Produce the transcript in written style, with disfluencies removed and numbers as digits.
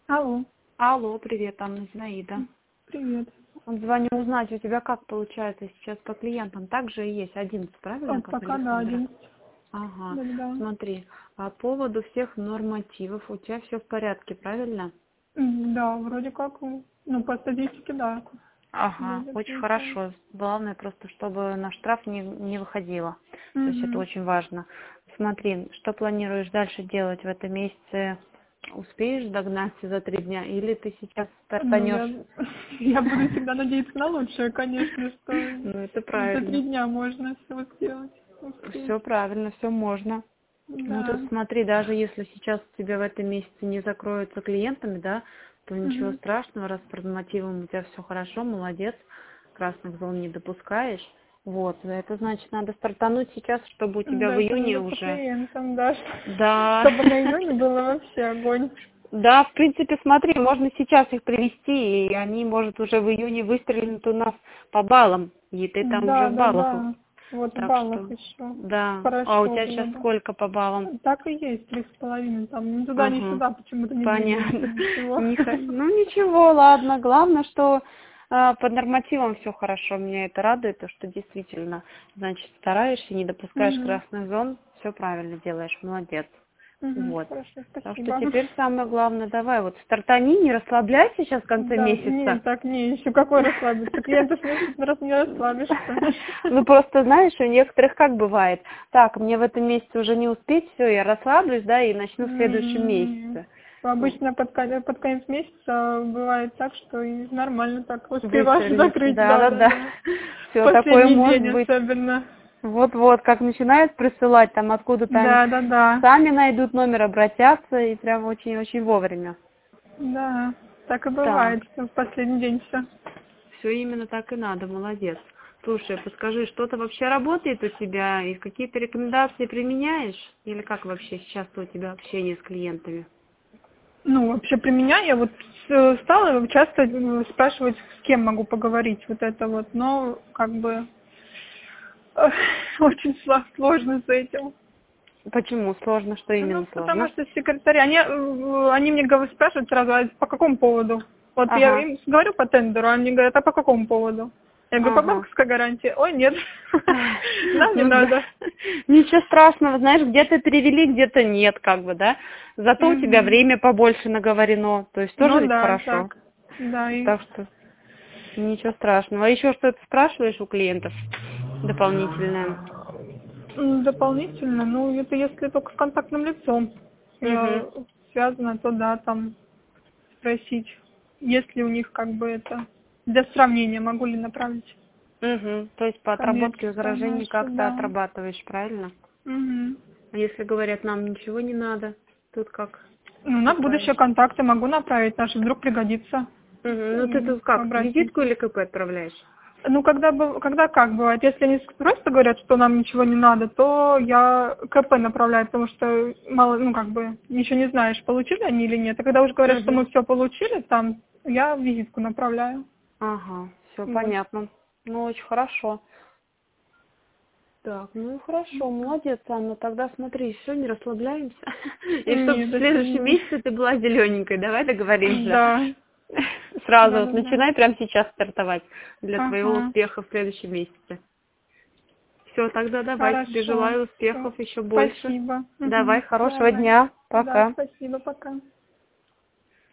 Алло, Алло, привет, Анна, Зинаида. привет. Звоню узнать, у тебя как получается сейчас по клиентам? Также и есть 11, правильно, как Пока да, Александра? 11. Ага, Да. смотри, по поводу всех нормативов у тебя все в порядке, правильно? Да, вроде как, ну, по статистике, да. Ага, Вроде очень получается. хорошо. Главное просто, чтобы на штраф не выходило. То есть это Угу. очень важно. Смотри, что планируешь дальше делать в этом месяце? Успеешь догнать за 3 дня или ты сейчас Ну, стартанешь? я буду всегда надеяться на лучшее, конечно, что Ну, это за правильно. 3 дня можно все сделать, успеть. Все правильно, все можно. Ну тут Да. смотри, даже если сейчас у тебя в этом месяце не закроются клиентами, да, то ничего Угу. страшного, раз с нормативом у тебя все хорошо, молодец, красных зон не допускаешь. Вот, это значит, надо стартануть сейчас, чтобы у тебя Да, в это июне надо по уже. клиентам, да, Да, чтобы на июне было вообще огонь. да, в принципе, смотри, можно сейчас их привести, и они, может, уже в июне выстрелят у нас по баллам, и ты там уже в баллах. Да. Вот в Так баллах что, еще. да. А у Хорошо тебя было сейчас бы. сколько по баллам? Так и есть, 3,5. Там ни туда, ни Ага, сюда почему-то не двигается понятно. ничего. Ну ничего, ладно. Главное, что под нормативом все хорошо. Меня это радует, то что действительно, значит, стараешься, не допускаешь Мгм. красных зон, все правильно делаешь, молодец. Мгм. Вот. Хорошо, Так что спасибо. теперь самое главное, давай вот стартани, не расслабляйся сейчас в конце Да, не, месяца. так не, еще какой расслабиться. Клиентов раз не расслабишься. Ну просто знаешь, у некоторых как бывает, так, мне в этом месяце уже не успеть, все, я расслаблюсь, да, и начну в следующем Не. месяце. Обычно под конец месяца бывает так, что и нормально так успеваешь Выстрелить, закрыть, да. да. Все, такое Последний может день быть. особенно. Вот, как начинают присылать, там откуда-то они Да. сами найдут номер, обратятся, и прям очень-очень вовремя. Да, так и Так, бывает, что в последний день все. все именно так и надо, молодец. Слушай, подскажи, что-то вообще работает у тебя, и какие-то рекомендации применяешь? Или как вообще сейчас у тебя общение с клиентами? Ну, вообще при меня я вот стала часто спрашивать, с кем могу поговорить, вот это вот, но как бы очень сложно с этим. Почему? Сложно? Что Ну, именно потому сложно? что секретари, они мне спрашивают сразу, а по какому поводу? Вот я Ага, им говорю по тендеру, а они говорят, а по какому поводу? Я говорю, по ага. банковской гарантии. Ой, нет, нам не Ну да. надо. Ничего страшного, знаешь, где-то перевели, где-то нет, как бы, да. Зато у тебя Мгм. время побольше наговорено, то есть тоже Ну ведь да, хорошо. так. Да, и Так что ничего страшного. А еще что-то спрашиваешь у клиентов дополнительное? дополнительно, ну, это если только с контактным лицом Угу. я связана, то да, там спросить, есть ли у них как бы это, для сравнения, могу ли направить Угу. То есть по отработке коммерческое возражений наше, как-то да. отрабатываешь, правильно? Мгм. А если говорят, нам ничего не надо, тут как Ну, на будущее поступаешь? контакты могу направить, наши вдруг пригодится Угу. Ну ты тут как, обратить. визитку или КП отправляешь? Ну, когда как бывает, если они просто говорят, что нам ничего не надо, то я КП направляю, потому что мало, ну, как бы, еще не знаешь, получили они или нет. А когда уже говорят, что Угу. мы все получили, там, я визитку направляю. Ага, все Вот. понятно. Ну, очень хорошо. Так, ну и хорошо, молодец, Анна. Тогда смотри, все, не расслабляемся. И чтобы Нет, в это следующем не... месяце ты была зелененькой. Давай договоримся. Да, Сразу вот да. начинай прямо сейчас стартовать для твоего Ага, успеха в следующем месяце. Все, тогда давай, тебе хорошо. желаю Все. успехов еще больше. Спасибо. Давай, хорошего Давай. дня. Да, Пока. спасибо, пока.